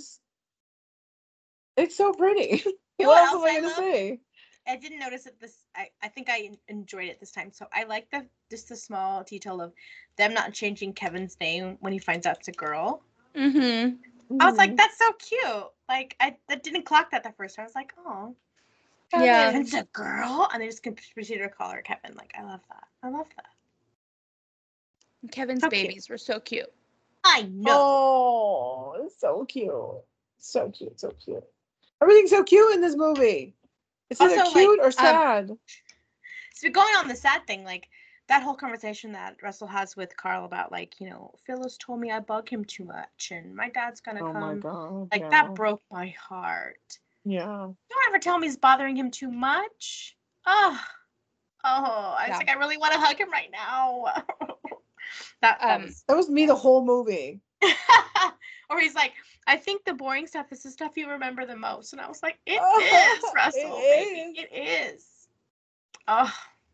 It's so pretty. What else am I gonna say? I didn't notice it I think I enjoyed it this time. So I like the small detail of them not changing Kevin's name when he finds out it's a girl. I was like, that's so cute. Like I didn't clock that the first time. I was like, oh, yeah, Kevin's a girl, and they just proceeded to call her Kevin. Like I love that. I love that. Kevin's babies were so cute. I know. Oh, it's so cute. So cute. So cute. Everything's so cute in this movie. It's either also, cute or sad. So going on the sad thing, like that whole conversation that Russell has with Carl about like, you know, Phyllis told me I bug him too much and my dad's gonna come. My God, like that broke my heart. Yeah. Don't ever tell me it's bothering him too much. I was like, I really want to hug him right now. that was me the whole movie. Or he's like, I think the boring stuff is the stuff you remember the most. And I was like, it is, Russell, baby. It is. Oh.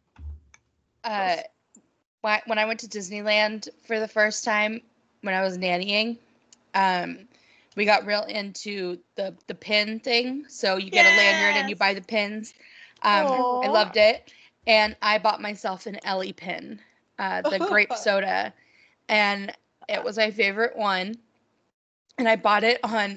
When I went to Disneyland for the first time when I was nannying, we got real into the pin thing. So you get a lanyard and you buy the pins. I loved it. And I bought myself an Ellie pin, the grape soda. And it was my favorite one. And I bought it on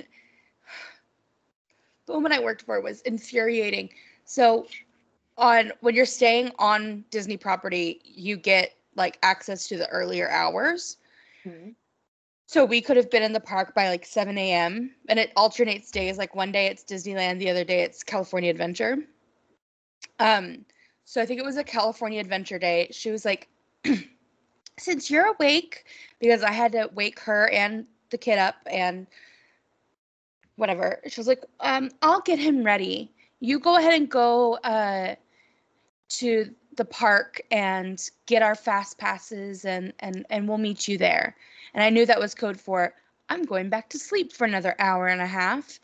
the woman I worked for was infuriating. So when you're staying on Disney property, you get like access to the earlier hours. Mm-hmm. So we could have been in the park by like 7 a.m. and it alternates days. Like one day it's Disneyland, the other day it's California Adventure. So I think it was a California Adventure day. She was like, since you're awake, because I had to wake her and the kid up and whatever. She was like, I'll get him ready. You go ahead and go to the park and get our fast passes and we'll meet you there. And I knew that was code for I'm going back to sleep for another hour and a half.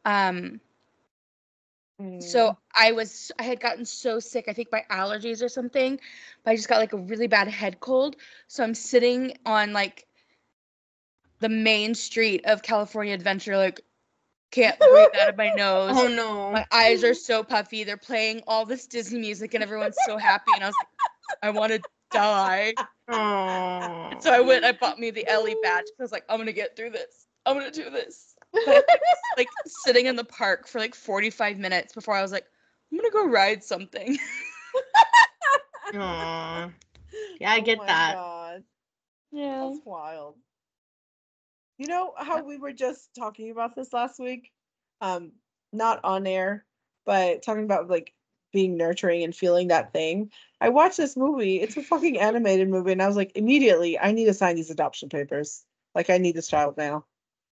So I had gotten so sick, I think by allergies or something, but I just got like a really bad head cold. So I'm sitting on like the main street of California Adventure, like can't breathe out of my nose. Oh no. My eyes are so puffy. They're playing all this Disney music and everyone's so happy. And I was like, I want to die. Aww. So I bought me the Ellie badge. I was like, I'm going to get through this. I'm going to do this. Like sitting in the park for like 45 minutes before I was like, I'm going to go ride something. Aww. Yeah, I get that. God. Yeah. That's wild. You know how we were just talking about this last week? Not on air, but talking about like being nurturing and feeling that thing. I watched this movie. It's a fucking animated movie, and I was like, immediately, I need to sign these adoption papers. Like, I need this child now.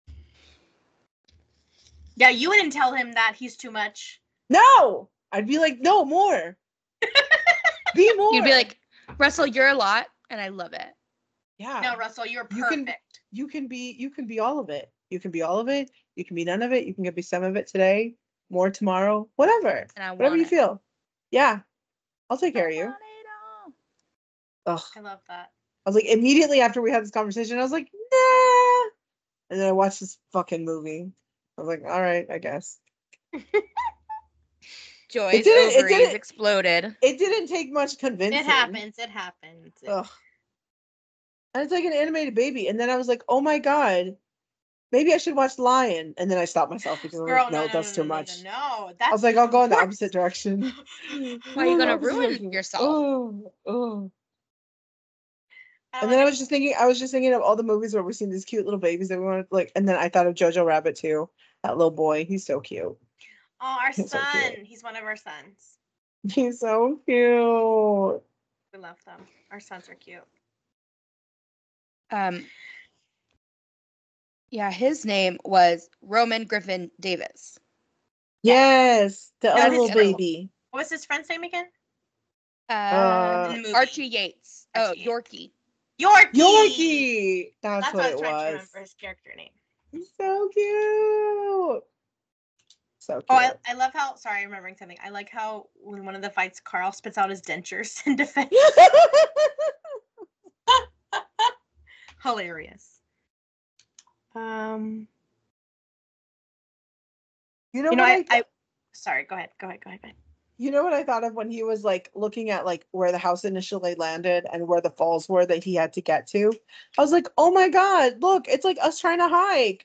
Yeah, you wouldn't tell him that he's too much. No! I'd be like, no, more. Be more. You'd be like, Russell, you're a lot, and I love it. Yeah. No, Russell, you're perfect. You can be all of it. You can be all of it. You can be none of it. You can be some of it today, more tomorrow, whatever. Whatever you feel. Yeah. I'll take care of you. Ugh. I love that. I was like, immediately after we had this conversation, I was like, nah. And then I watched this fucking movie. I was like, all right, I guess. Joy's ovaries exploded. It didn't take much convincing. It happens. Ugh. And it's like an animated baby. And then I was like, oh my God, maybe I should watch Lion. And then I stopped myself because I was like, no, that's too much. No, I was like, I'll go in the opposite direction. Why are you going to ruin yourself? Oh. And then I was just thinking of all the movies where we've seen these cute little babies that we want to like. And then I thought of Jojo Rabbit too. That little boy, he's so cute. Oh, our son. He's one of our sons. He's so cute. We love them. Our sons are cute. Yeah, his name was Roman Griffin Davis. Yes, the other little baby. What's his friend's name again? Archie Yates. Yorkie. Yorkie. That's what I it was trying to was. remember his character name. He's so cute. So cute. Oh, I love how. Sorry, I'm remembering something. I like how in one of the fights, Carl spits out his dentures in defense. Hilarious. You know I sorry, go ahead. You know what I thought of when he was like looking at like where the house initially landed and where the falls were that he had to get to? I was like, oh my God, look, it's like us trying to hike.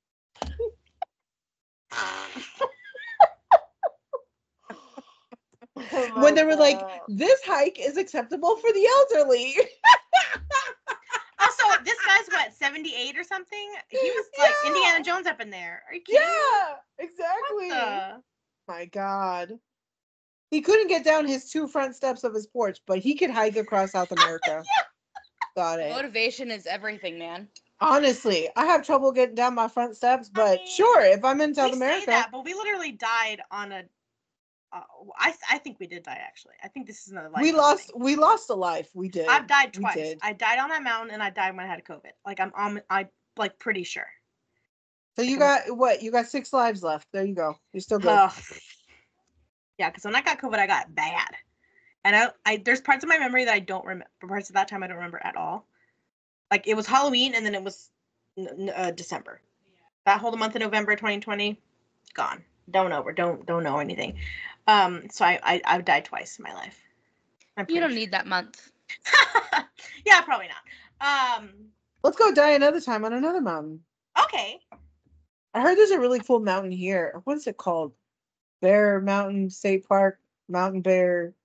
When they were like, this hike is acceptable for the elderly. Also, this guy's what, 78 or something? He was like Indiana Jones up in there. Are you kidding? Yeah, exactly. My God. He couldn't get down his 2 front steps of his porch, but he could hike across South America. Got it. Motivation is everything, man. Honestly, I have trouble getting down my front steps, but sure, if I'm in South America. Say that, but we literally died on a. I think we did die actually. I think this is another life. We lost a life. We did. I've died twice. I died on that mountain and I died when I had COVID. Like I'm like pretty sure. So you got what? You got 6 lives left. There you go. You're still good. Yeah, because when I got COVID, I got bad, and I there's parts of my memory that I don't remember. Parts of that time I don't remember at all. Like it was Halloween and then it was December. That whole month of November 2020, gone. Don't know anything. So I've died twice in my life. You don't need that month. Yeah, probably not. Let's go die another time on another mountain. Okay. I heard there's a really cool mountain here. What is it called? Bear Mountain State Park, Mountain Bear,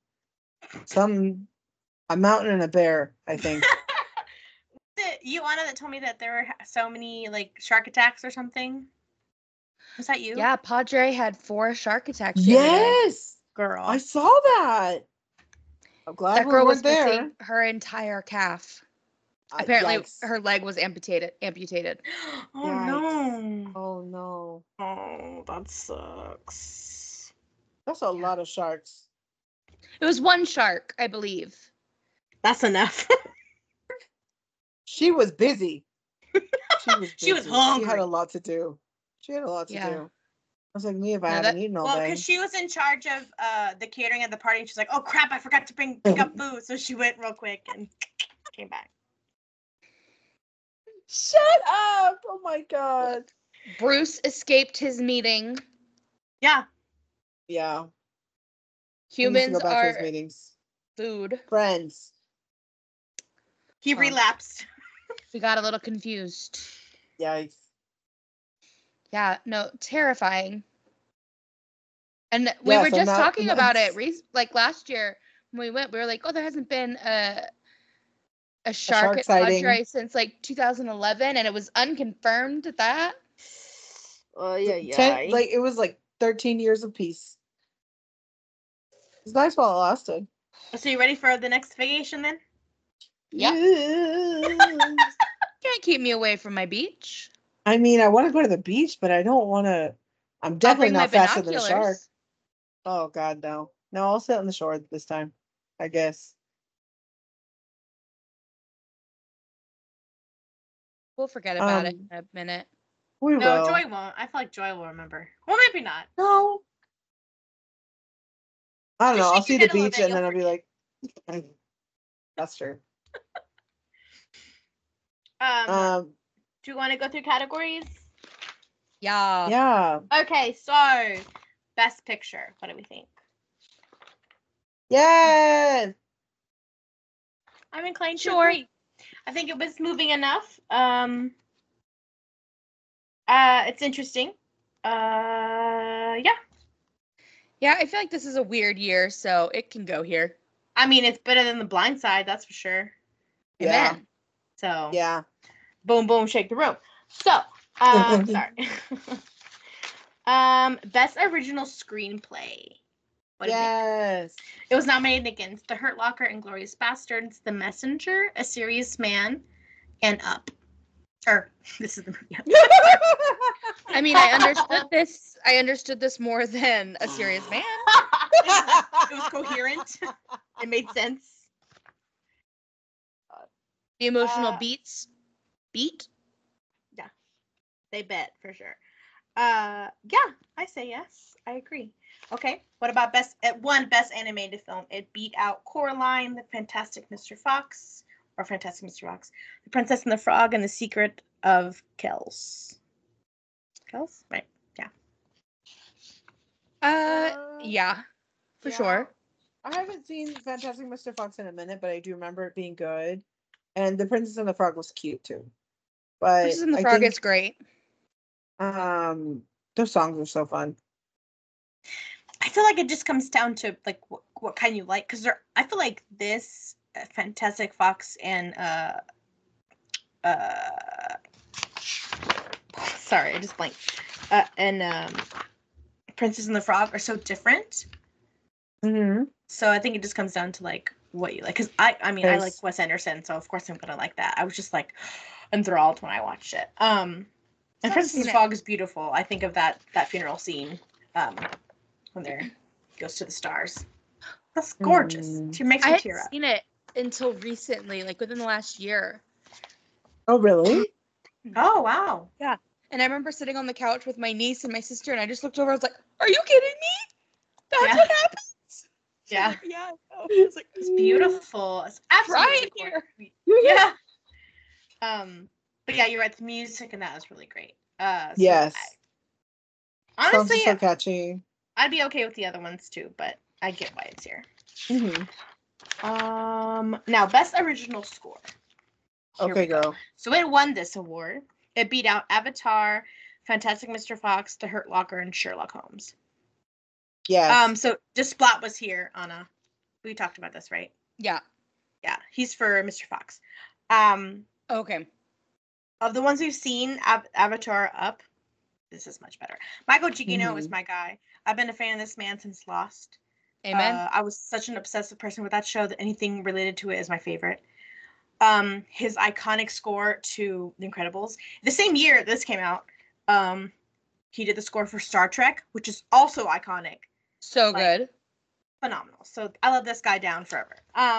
a mountain and a bear, I think. You, Anna, that told me that there were so many like shark attacks or something? Was that you? Yeah, Padre had 4 shark attacks. Yes, girl. I saw that. I'm glad that girl was there. Missing her entire calf. Apparently, her leg was amputated. Oh no! Oh no! Oh, that sucks. That's a lot of sharks. It was 1 shark, I believe. That's enough. She was busy. She was hungry. She had a lot to do. Do. I was like, me if I hadn't eaten all day. Well, because she was in charge of the catering at the party, and she's like, "Oh crap, I forgot to pick up food," so she went real quick and came back. Shut up! Oh my God. Bruce escaped his meeting. Yeah. Yeah. Humans are food. Friends. He relapsed. We got a little confused. Yikes. Yeah, no, terrifying. And we were just talking about it like last year when we went. We were like, oh, there hasn't been a shark at Padre since like 2011, and it was unconfirmed at that. Yeah. Like it was like 13 years of peace. It's nice while it lasted. So you ready for the next vacation then? Yeah. Can't keep me away from my beach. I mean, I want to go to the beach, but I don't want to. I'm definitely not faster than a shark. Oh God, no. No, I'll sit on the shore this time, I guess. We'll forget about it in a minute. We will. No, Joy won't. I feel like Joy will remember. Well, maybe not. No. I don't know. I'll see the beach and then I'll be like, that's true. Do you want to go through categories? Yeah. Yeah. Okay, so best picture. What do we think? Yes. I'm inclined to agree. I think it was moving enough. It's interesting. Yeah. Yeah, I feel like this is a weird year, so it can go here. I mean, it's better than The Blind Side, that's for sure. Yeah. Amen. So. Yeah. Boom, boom, shake the room. So, sorry. Best original screenplay. Yes. It was nominated against The Hurt Locker, Inglourious Basterds, The Messenger, A Serious Man, and Up. This is the movie. I mean, I understood this more than A Serious Man. It was coherent. It made sense. The emotional beat. Yeah, they bet for sure. Yeah, I say yes. I agree. Okay, what about best animated film? It beat out Coraline, The Fantastic Mr. Fox, The Princess and the Frog, and The Secret of Kells. Kells, right? Yeah. Yeah, for sure. I haven't seen Fantastic Mr. Fox in a minute, but I do remember it being good. And The Princess and the Frog was cute too. But Princess and the Frog is great. Those songs are so fun. I feel like it just comes down to like what kind you like, because I feel like this Fantastic Fox and sorry, I just blanked. And Princess and the Frog are so different. Mm-hmm. So I think it just comes down to like what you like. Because I mean, I like Wes Anderson, so of course I'm gonna like that. I was just like enthralled when I watched it. And Princess and the Frog is beautiful. I think of that funeral scene when they goes to the stars. That's gorgeous. It makes me tear up. I hadn't seen it until recently, like within the last year. Oh, really? Oh, wow. Yeah. And I remember sitting on the couch with my niece and my sister, and I just looked over. I was like, "Are you kidding me? That's what happens." Yeah. Yeah. It's like it's beautiful. It's absolutely here. Yeah. But yeah, you're right. The music and that was really great. Yes. Honestly, so catchy. I'd be okay with the other ones too, but I get why it's here. Mm-hmm. Now best original score. Okay, girl. So it won this award. It beat out Avatar, Fantastic Mr. Fox, The Hurt Locker, and Sherlock Holmes. Yes. So Desplat was here, Anna. We talked about this, right? Yeah. Yeah, he's for Mr. Fox. Okay. Of the ones we've seen, Avatar, Up, this is much better. Michael Giacchino is my guy. I've been a fan of this man since Lost. Amen. I was such an obsessive person with that show that anything related to it is my favorite. His iconic score to The Incredibles. The same year this came out, he did the score for Star Trek, which is also iconic. So good. Phenomenal. So I love this guy down forever.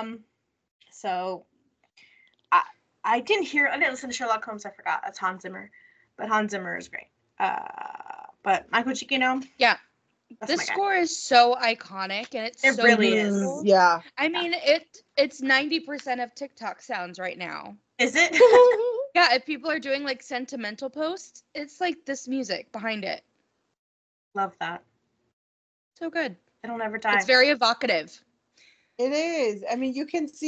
So I didn't listen to Sherlock Holmes, I forgot. That's Hans Zimmer. But Hans Zimmer is great. But Michael Giacchino. Yeah. This score is so iconic, and it so really beautiful. is. Yeah. I mean, it's 90% of TikTok sounds right now. Is it? Yeah, if people are doing like sentimental posts, it's like this music behind it. Love that. So good. It'll never die. It's very evocative. It is. I mean,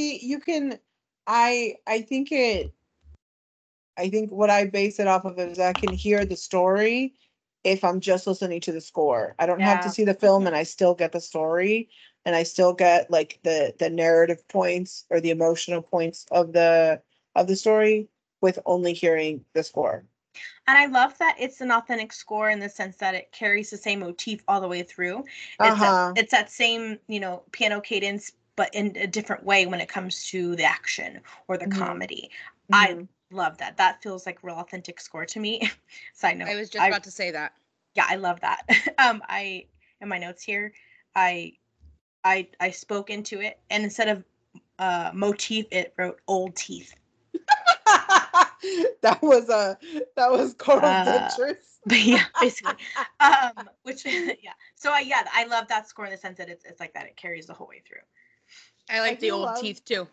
I think what I base it off of is I can hear the story if I'm just listening to the score. I don't have to see the film and I still get the story and I still get like the narrative points or the emotional points of the story with only hearing the score. And I love that it's an authentic score in the sense that it carries the same motif all the way through. It's that same, piano cadence, but in a different way when it comes to the action or the comedy. I love that. That feels like real authentic score to me. Side note. I was just about to say that. Yeah, I love that. In my notes here, I spoke into it, and instead of motif, it wrote old teeth. that was Carl's interest. But yeah, basically. Which yeah. So I love that score in the sense that it's like that. It carries the whole way through. I like the old teeth too.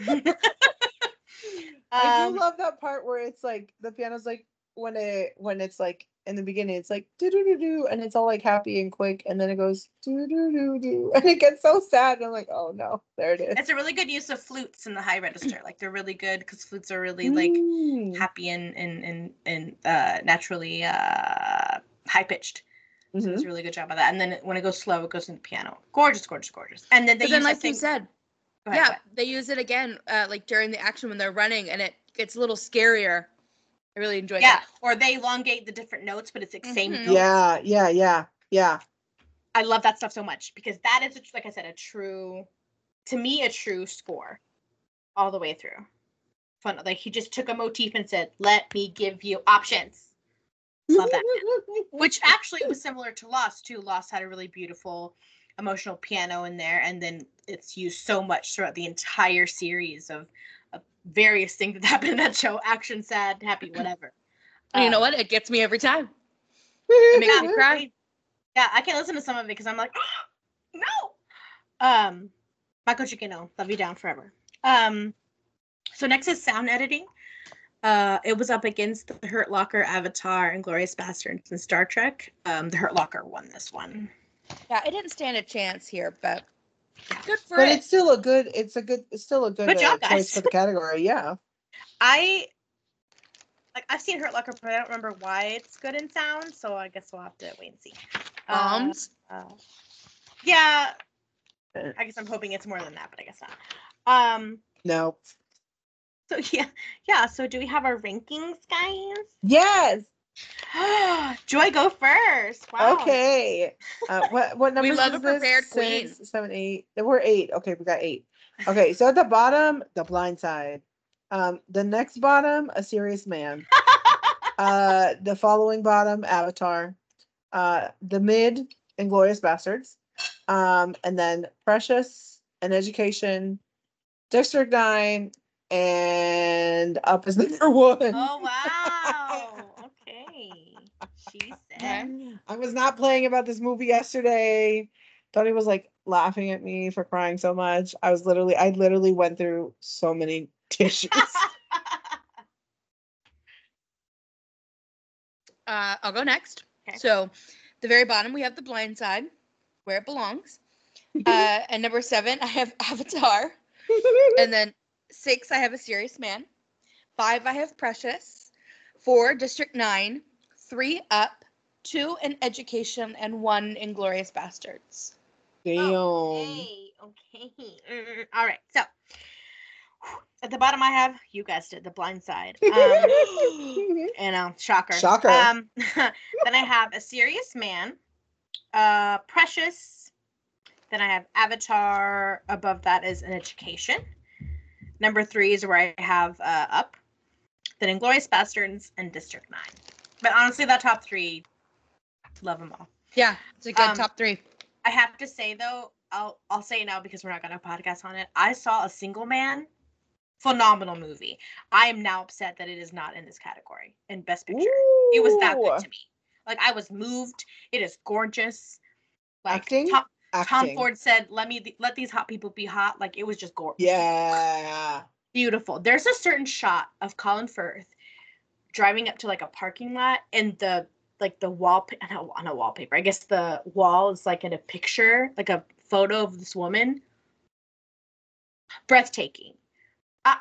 I do love that part where it's like the piano's like when it's like in the beginning it's like do do do do and it's all like happy and quick and then it goes do do do do and it gets so sad and I'm like, oh no, there it is. It's a really good use of flutes in the high register. Like they're really good because flutes are really like happy and naturally high pitched. So it's a really good job of that. And then when it goes slow, it goes into the piano. Gorgeous, gorgeous, gorgeous. And then you said. They use it again, like during the action when they're running, and it gets a little scarier. I really enjoyed that. Yeah, or they elongate the different notes, but it's the same notes. Yeah. I love that stuff so much because that is, like I said, a true score all the way through. Fun, like he just took a motif and said, "Let me give you options." Love that. Which actually was similar to Lost too. Lost had a really beautiful emotional piano in there, and then it's used so much throughout the entire series of various things that happen in that show: action, sad, happy, whatever. You know what? It gets me every time. It makes me cry. Yeah, I can't listen to some of it because I'm like, oh, no. Michael Giacchino, love you down forever. So next is sound editing. It was up against The Hurt Locker, Avatar, and Inglourious Basterds and Star Trek. The Hurt Locker won this one. Yeah, it didn't stand a chance here, but good for it. But it's still a good job, choice for the category. Yeah. I've seen Hurt Locker, but I don't remember why it's good in sound, so I guess we'll have to wait and see. Bombs? Yeah. I guess I'm hoping it's more than that, but I guess not. No. So yeah. So do we have our rankings, guys? Yes. Joy, go first. Wow. Okay. What number? We love a prepared queen. 6, 7, 8. There were 8. Okay, we got 8. Okay, so at the bottom, The Blind Side. The next bottom, A Serious Man. The following bottom, Avatar. The mid, Inglourious Basterds. And then Precious, An Education, District 9, and Up is number 1. Oh wow. Okay. She said. I was not playing about this movie yesterday. Tony was like laughing at me for crying so much. I literally went through so many tissues. I'll go next. Okay. So, the very bottom we have The Blind Side, where it belongs. And number 7, I have Avatar. And then 6, I have A Serious Man. 5, I have Precious. 4, District 9. 3, Up. 2, An Education, and 1, Inglourious Basterds. Damn. Okay. All right. So at the bottom, I have, you guessed it, The Blind Side. Shocker. Then I have A Serious Man, Precious. Then I have Avatar. Above that is An Education. Number 3 is where I have Up. Then Inglourious Basterds and District 9. But honestly, that top 3, love them all. Yeah, it's a good top 3. I have to say though, I'll say it now because we're not gonna podcast on it. I saw A Single Man, phenomenal movie. I am now upset that it is not in this category in Best Picture. Ooh. It was that good to me. Like I was moved. It is gorgeous. Like Acting? Tom Ford said, let these hot people be hot. Like it was just gorgeous. Yeah. Beautiful. There's a certain shot of Colin Firth driving up to like a parking lot and the on a wallpaper. I guess the wall is like in a picture, like a photo of this woman. Breathtaking. I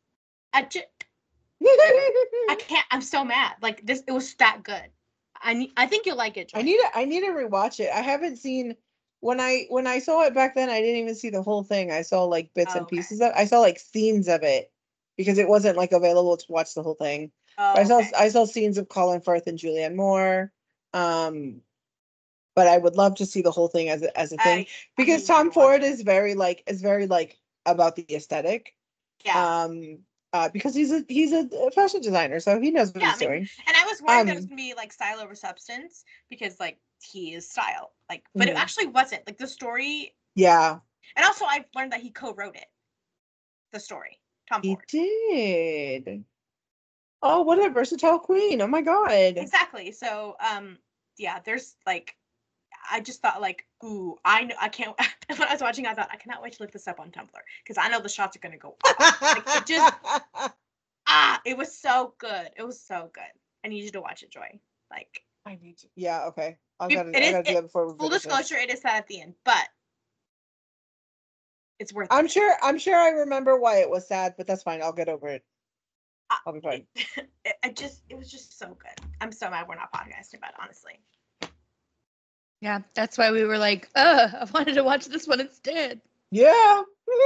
can't. I'm so mad. Like this, it was that good. I think you'll like it. Joy. I need to rewatch it. I haven't seen when I saw it back then. I didn't even see the whole thing. I saw like bits and pieces of. I saw like scenes of it because it wasn't like available to watch the whole thing. Oh, I saw scenes of Colin Firth and Julianne Moore. But I would love to see the whole thing as a thing because Tom Ford is very like about the aesthetic. Yeah. Because he's a fashion designer, so he knows what he's doing. And I was worried that it was gonna be like style over substance because like he is style, like, but it actually wasn't. Like the story. Yeah. And also, I've learned that he co-wrote it. The story, Tom Ford. He did. Oh, what a versatile queen! Oh my god. Exactly. So, yeah, there's like. I just thought like, ooh, I can't. When I was watching, I thought I cannot wait to look this up on Tumblr because I know the shots are gonna go off. Like, it just, it was so good. It was so good. I need you to watch it, Joy. Like, I need to. Yeah. Okay. I gotta do that before we full disclosure, it is sad at the end, but it's worth it. I'm sure I remember why it was sad, but that's fine. I'll get over it. I'll be fine. It was just so good. I'm so mad we're not podcasting about it, honestly. Yeah, that's why we were like, I wanted to watch this one instead. Yeah.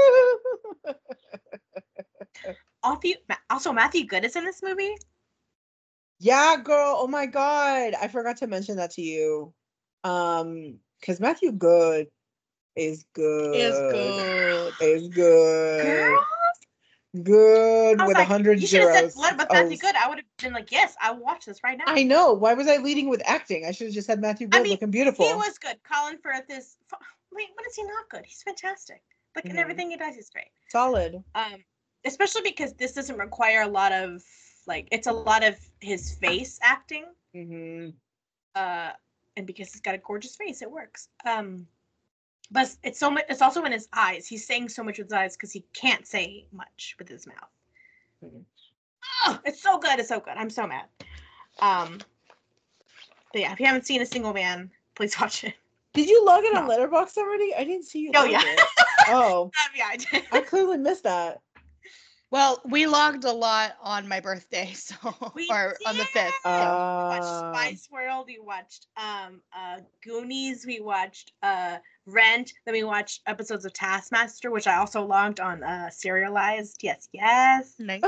Also, Matthew Good is in this movie. Yeah, girl. Oh my god, I forgot to mention that to you. Because Matthew Good is good. Is good. Girl. Good with 100 zeros. You should have said led with Matthew Good. I would have been like, yes, I'll watch this right now. I know. Why was I leading with acting? I should have just said Matthew Good looking beautiful. He was good. Colin Firth is. Wait, when is he not good? He's fantastic. Like in everything he does, he's great. Solid. Especially because this doesn't require a lot of it's a lot of his face acting. Mm-hmm. And because he's got a gorgeous face, it works. But it's so much. It's also in his eyes. He's saying so much with his eyes because he can't say much with his mouth. Mm-hmm. Oh, it's so good. It's so good. I'm so mad. But yeah, if you haven't seen A Single Man, please watch it. Did you log it on Letterboxd already? I didn't see you. Oh yeah. Oh. Yeah, I did. I clearly missed that. Well, we logged a lot on my birthday, on the 5th. We watched Spice World. We watched Goonies. We watched Rent. Then we watched episodes of Taskmaster, which I also logged on Serialized. Yes. Nice.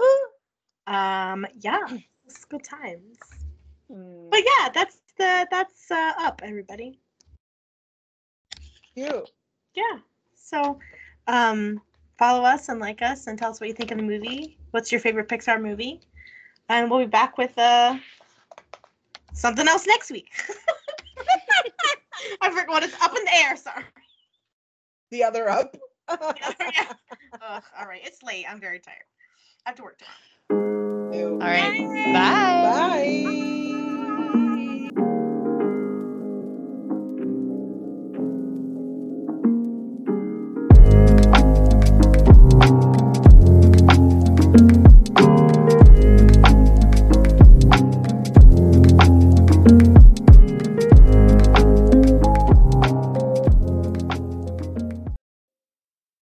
Yeah, it's good times. But yeah, that's up, everybody. Cute. Yeah. So, follow us and like us and tell us what you think of the movie. What's your favorite Pixar movie? And we'll be back with something else next week. I forgot what it's up in the air. Sorry. The other up. Yeah. All right. It's late. I'm very tired. I have to work tomorrow. All right. Bye. Bye.